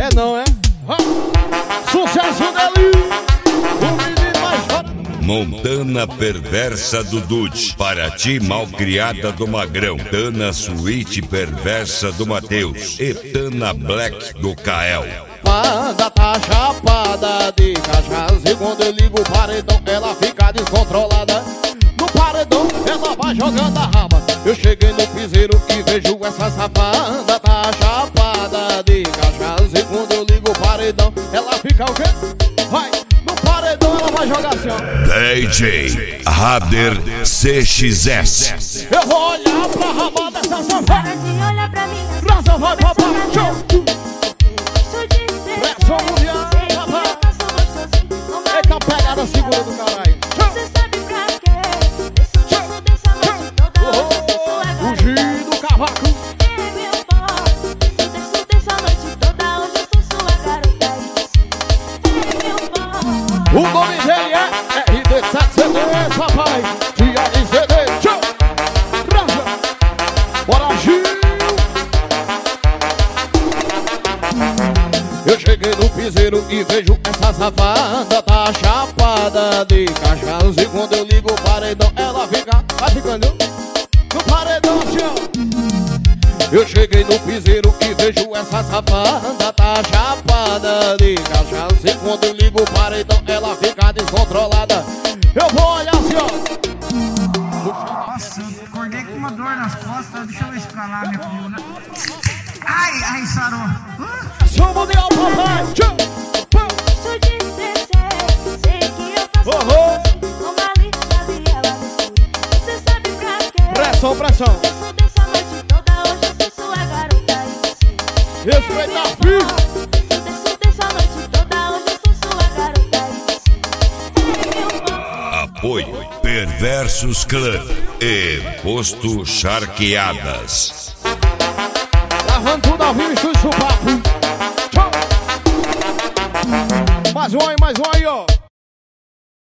quer não, é? Sucesso dele! O menino mais foda. Montana perversa do Dude, Paraty malcriada do Magrão, Tana suíte perversa do Matheus e Tana Black do Kael. Banda tá chapada de cachaça e quando eu ligo o paredão ela fica descontrolada. No paredão ela vai jogando a raba. Eu cheguei no piseiro e vejo essa safada. Tá chapada de cachaça e quando eu ligo o paredão ela fica o quê? Vai! No paredão ela vai jogar assim, ó. DJ Rader CXS. Eu vou olhar pra raba dessa safada. Olha pra mim, Raça vai pra baixo. Pressão mundial, papai. Eita pegada segura do caralho. Você sabe pra quê? Isso dessa noite toda hoje eu sou sua Fugir do cavaco. É meu boy. Isso dessa noite toda hoje eu sou sua garota. É meu boy. O nome dele é RD7CD, papai. Dia de CD. Tchau. Raça. Bora, Gil. Eu cheguei no piseiro e vejo essa safada. Tá chapada de cachaça e quando eu ligo o paredão ela fica, vai ficando no paredão assim, ó. Eu cheguei no piseiro e vejo essa safada. Tá chapada de cachaça e quando eu ligo o paredão ela fica descontrolada. Eu vou olhar assim, ó. Nossa, eu acordei com uma dor nas costas. Deixa eu ver isso pra lá, minha coluna. Ai, sarou. Som mundial, papai. Tchau. Sou de 16, sei que eu faço uma lista de ela no escuro. Você sabe pra quê? Pressão, pressão. Eu sou dessa noite toda hoje eu sou sua garota e você Respeita a filha. Sou dessa noite toda hoje eu sou sua garota e você é meu boy. Apoio Perversos Clã e Posto Charqueadas. Gravando tudo ao vivo, estúdio Supapo. Tchau. Mais um aí, ó.